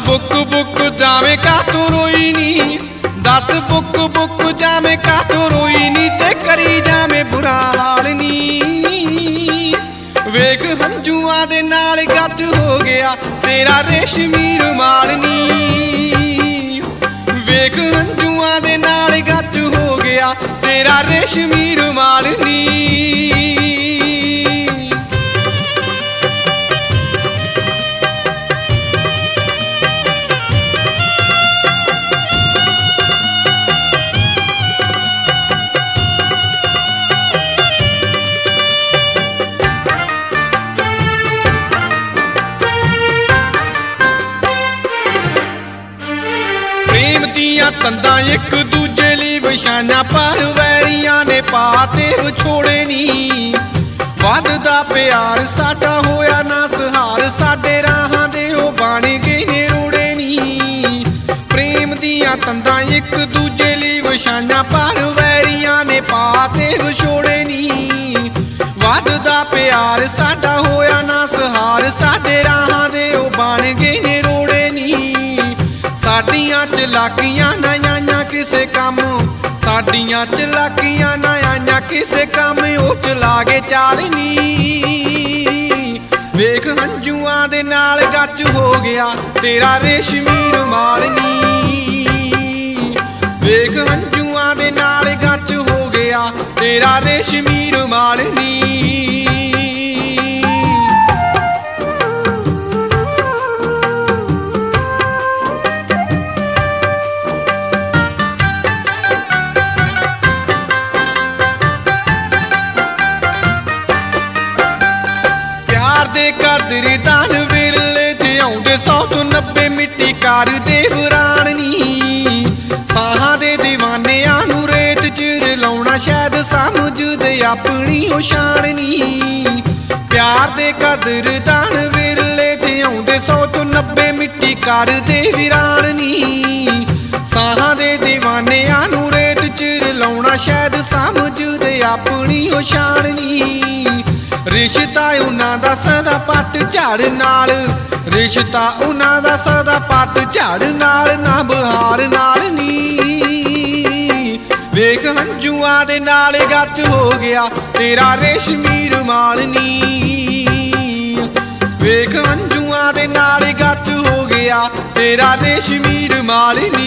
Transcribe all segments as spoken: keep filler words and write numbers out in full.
Book book जावे का तू रोई नी, दस बुक बुक जावे का तू रोई नी, ते करी जावे बुरा हाल नी। वेख हंजुआं दे नाल गच हो गया तेरा रेशमी रुमाल नी। वेख हंजुआं दे नाल गच हो गया तेरा रेशमी रुमाल नी। प्रेम दियां तंदां एक दूजे लई विछाइयां, पर वैरियां ने पाते विछोड़े नी। वधदा प्यार साडा होया ना सहार, साडे राहां दे ओ बण गए ने रोड़े नी। प्रेम दियां तंदां एक दूजे लई विछाइयां, पर वैरियां ने पाते विछोड़े नी। वधदा प्यार साडा होया ना सहार, साडे राहां दे ओ बण गए ने रोड़े नी। साडियां चलाकियां ना आइयां किसे काम, साडियां चलाकियां ना आइयां किसे काम, ओ चला के चालनी। वेख हंजुआं दे नाल गच हो गया तेरा रेशमी रुमाल नी। वेख हंजुआं दे नाल गच हो गया तेरा रेशमी रुमाल नी। दे कदरदान विरले ते आउंदे सौ तो नब्बे मिट्टी कर दे वरान नी। साहां दे दीवानियां नूं रेत च रलाउणा शायद समझदे अपनी ओ शान नी। प्यार दे कदरदान विरले ते आउंदे सौ तो नब्बे मिट्टी कर दे वीरान नी। साहां दे दीवानियां नूं रेत च रलाउणा शायद समझदे अपनी ओ शान नी। रिश्ता उन्हां दा सदा पत झाड़ नाल, रिश्ता उन्हां दा सदा पत झाड़ नाल, ना बहार नाल नी। वेख हंजुआं दे नाल गच हो गया तेरा रेशमी रुमाल नी। वेख हंजुआं दे नाल गच हो गया तेरा रेशमी रुमाल नी।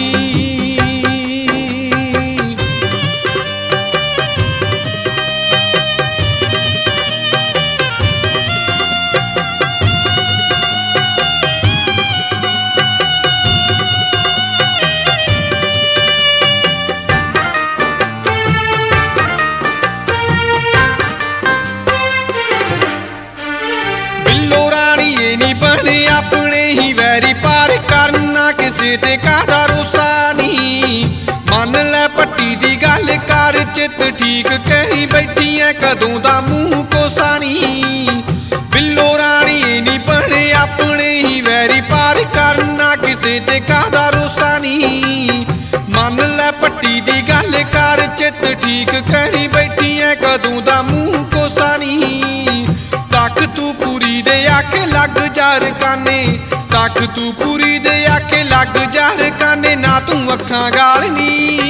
अपने ही वैरी पार करना किसे ते कादा रोसा नी। मन लै पट्टी दी गल कर चित ठीक कही बैठी है कदों दा मूंह कोसा नी। बिल्लो रानी नी बने अपने ही वैरी पार करना किसे ते कादा रोसा नी। मन लै पट्टी दी गल कर चित ठीक कही बैठी है कदों दा मूंह कोसा नी। तक तू पूरी दे आके लग जार काने, तक तू पूरी दे आके लग जार काने, ना तू अखां गालनी।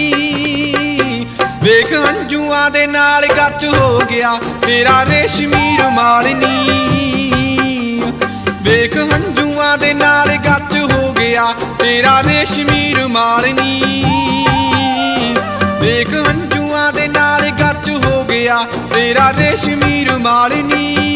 वेख हंजुआं दे नाल गच हो गया तेरा रेशमी रुमाल नी। वेख हंजुआं दे नाल गच हो गया तेरा रेशमी रुमाल नी। वेख हंजुआं दे नाल गच हो गया तेरा रेशमी रुमाल नी।